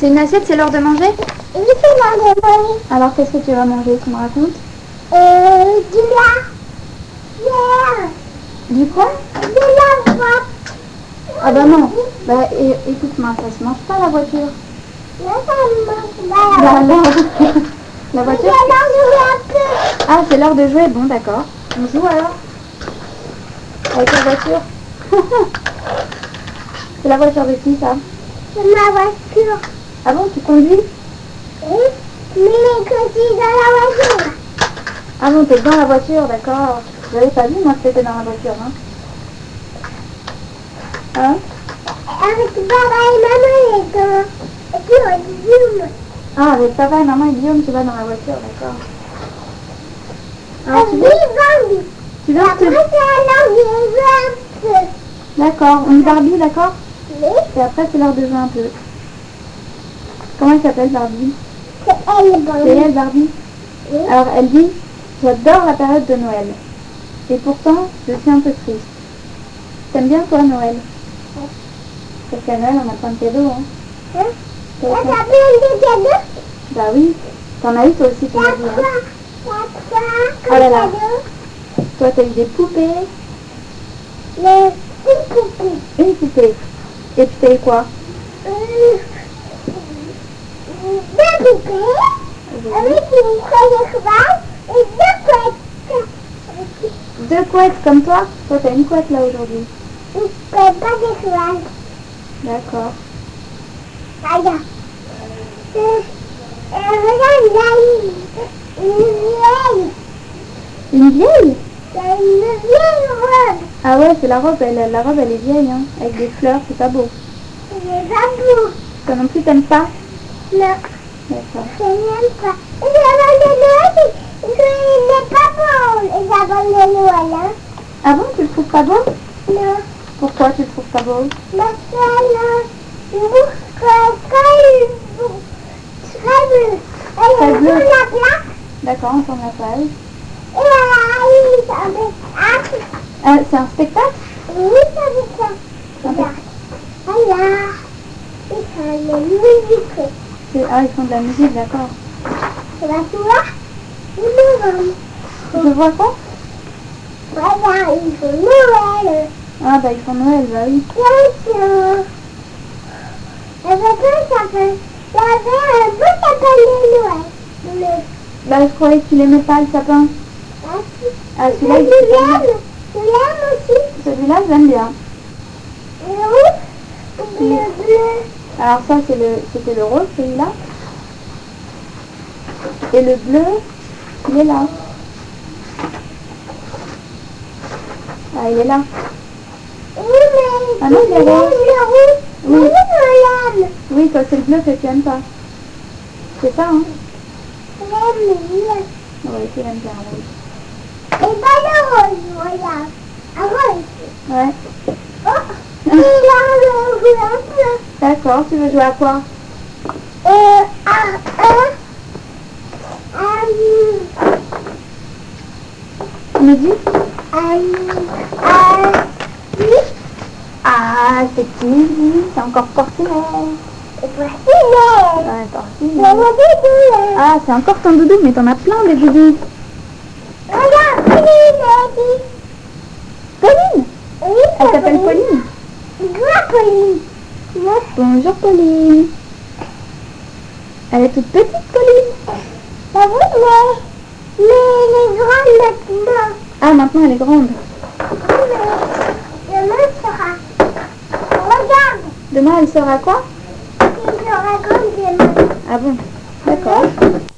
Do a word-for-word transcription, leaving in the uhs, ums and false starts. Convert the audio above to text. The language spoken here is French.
C'est une assiette, c'est l'heure de manger? Oui, c'est l'heure de manger. Alors qu'est-ce que tu vas manger? Tu me racontes? Euh, du lait. Yeah. Du quoi? De la voiture. Ah bah non. Bah é- écoute-moi, ça se mange pas la voiture. Non, ça ne mange pas. Bah alors, la voiture. C'est l'heure de jouer un peu. Ah, c'est l'heure de jouer, bon d'accord. On joue alors? Avec la voiture? C'est la voiture de qui ça? C'est ma voiture. Ah bon, tu conduis? Oui, mais que tu es dans la voiture. Ah bon, t'es dans la voiture, d'accord. J'avais pas vu moi que t'étais dans la voiture, hein? Hein? Avec papa et maman et dans... Et puis on dit... Ah, avec papa et maman et Guillaume, tu vas dans la voiture, d'accord. Ah, tu Oui, veux, Barbie. tu veux Après, te... c'est l'heure de jouer un peu. D'accord, on est Barbie, d'accord? Oui, Et après, c'est l'heure de jouer un peu. Comment elle s'appelle, Barbie? c'est elle, Barbie. C'est elle, Barbie? Oui. Alors, elle dit, j'adore la période de Noël. Et pourtant, je suis un peu triste. T'aimes bien, toi, Noël? Oui. Parce qu'à Noël, on a plein de cadeaux, hein? Hein? T'as T'as plein- plein de cadeaux? Bah oui. T'en as eu, toi aussi, tu m'as T'as dit, quoi? hein? T'as quoi Oh comme là là. cadeau? Toi, t'as eu des poupées. Les petites poupées. Une poupée. Et puis, t'as eu quoi? Euh, Deux poupées. Avec une feuille de cheval et deux couettes. Deux couettes comme toi? Toi, t'as une couette là aujourd'hui. Une couette, pas de cheval. D'accord. Regarde. Euh, euh, regarde, il y a une, une vieille. Une vieille? Il y a une vieille robe. Ah ouais, c'est la robe. Elle, la robe, elle est vieille, hein. Avec des fleurs, c'est pas beau. Il est pas beau. Toi non plus, t'aimes pas? Non, D'accord. je n'aime pas. Et l'avant de Noël, il n'est pas bon, les avant de Noël, hein. Ah bon, tu le trouves pas beau? Non, Pourquoi tu le trouves pas beau? parce que là, il bouge très, très bleu. Et Très il bleu. tourne la plaque. D'accord, on tourne la page. Et voilà, il s'en fait. Ah, c'est un spectacle? Oui, ça fait ça. Regarde. Voilà. Il fait la musique. C'est- Ah, ils font de la musique, d'accord. Tu vas tout voir? Il me vend. Je vois quoi? Voilà, il faut Noël. Ah bah ils font Noël, bah oui. Attention. Le papa s'appelle... Il y avait un beau sapin de Noël. Le... Bah je croyais que tu l'aimais pas le sapin. Ah, si. Ah Mais celui-là, tu il- l'aimes. Tu l'aimes aussi. celui-là j'aime bien. Le rouge ou le bleu? Alors ça c'est le, c'était le rose celui-là. Et le bleu, il est là. Ah il est là. Oui, mais Ah tu non, il est aimes rose. le rouge. Oui. Oui, je l'aime. Oui, toi c'est le bleu que tu aimes pas. C'est ça hein? Je l'aime bien. Oui, tu l'aimes bien rose. Et pas le rose, regarde. Un rose. Ouais. Oh, il a le rouge un peu. D'accord, tu veux jouer à quoi? Euh, à un, un, Tu me dis? un, un, oui, Ah c'est qui? C'est encore Porcelaine. et voici les, Ouais, les Porcelaine. doudous. Ah c'est encore ton doudou, mais t'en as plein des doudous. Regarde, Pauline, Pauline? oui, Elle s'appelle Pauline. Quoi, Pauline? Moi, Bonjour Pauline. Elle est toute petite Pauline. bah oui, mais, mais les grandes maintenant. Ah maintenant elle est grande. Oui, mais demain sera. Regarde, Demain elle sera quoi? il sera grande demain. Ah bon, d'accord.